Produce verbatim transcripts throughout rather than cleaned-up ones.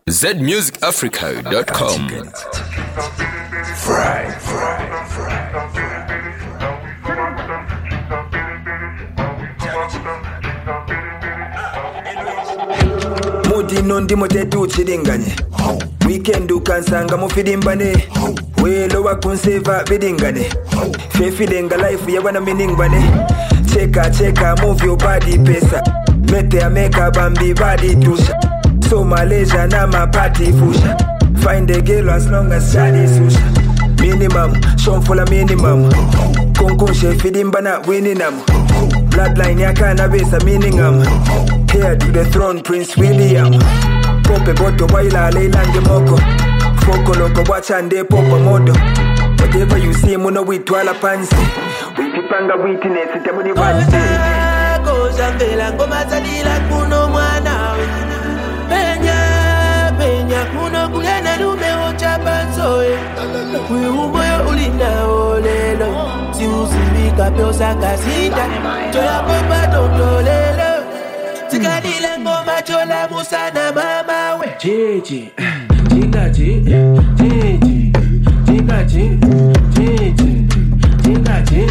Z music africa dot com. Fry, fry, fry. Mudi nondi motetu chidingane. Weekend ukansanga mufidimbane. Welo wakunseva bidingane. Fefidenga life ya wana meaningbane. Cheka cheka move your body pesa. Mete ameka bambi body tusha. So Malaysia na my party fusha. Find a girl as long as shadi susha. Minimum, show for a minimum. Konkunshe fidimbana winning am. Bloodline ya cannabis a meaning am. Heir to the throne, Prince William. Pope boto waila leilange moko. Foko loko wachande popo modo. Whatever you see muno witwala pansi. Witipanga witness itamuni vansi. Oja zambela ngoma zadila kuno mwana. Penya, penya kuno kugena lume ocha pansoe. Kuihumoyo ulinda olelo. Si uzimika pyosa kasita. Toya popa tondolelo. Tikadile ngoma chola musana mama we. Chichi, chika chi, chichi, chika chi, chichi, chika chi.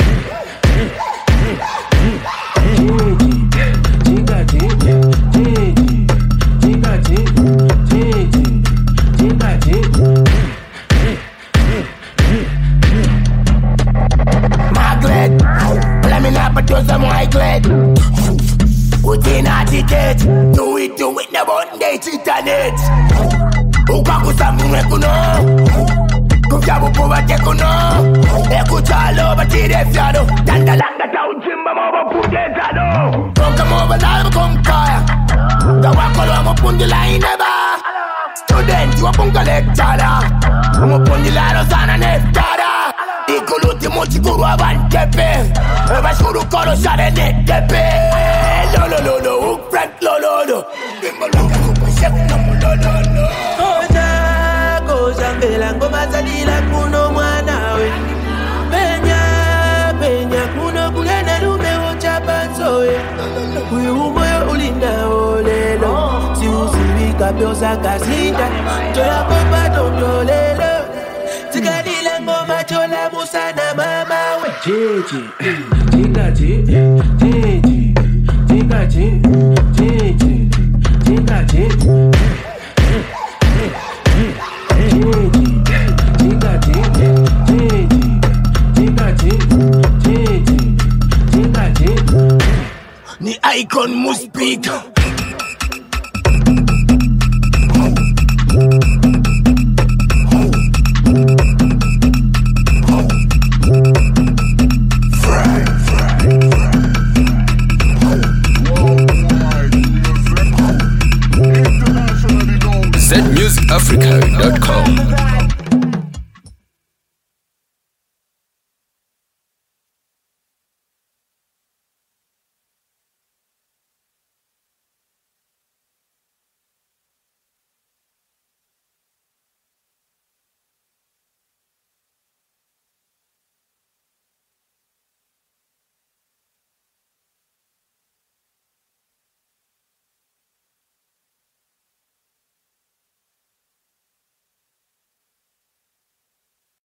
Do it, do it, never on date internet. Ukakusa mwe kuno Kujabu kuwa te kuno Ekuchalo batire fiado Dandalanga ta ujimba moba punde zado Konka moba lalo konkaya Gawakolo mo pundi la ineba Student wa punga lectada Mo pundi lalo sana neftada Ikuluti mochikuru abantepe Bashuru kolo share netepe Lo lo lo lo Frank lo lo lo Bimbaloka kupashek na mu lo lo lo Oja, goja mbela ngoma zadila kuno mwana we. Penya, penya kuno kugena lume ocha pansoe. Kuihumoyo ulinda olelo. Si uzimika pyosa kasita. Toya popa tondolelo. Tikadile ngoma chola musana mama we. Chichi, chika chi, chichi, chika chi, chichi, chika chi. Ni icon must speak. Z music africa dot com.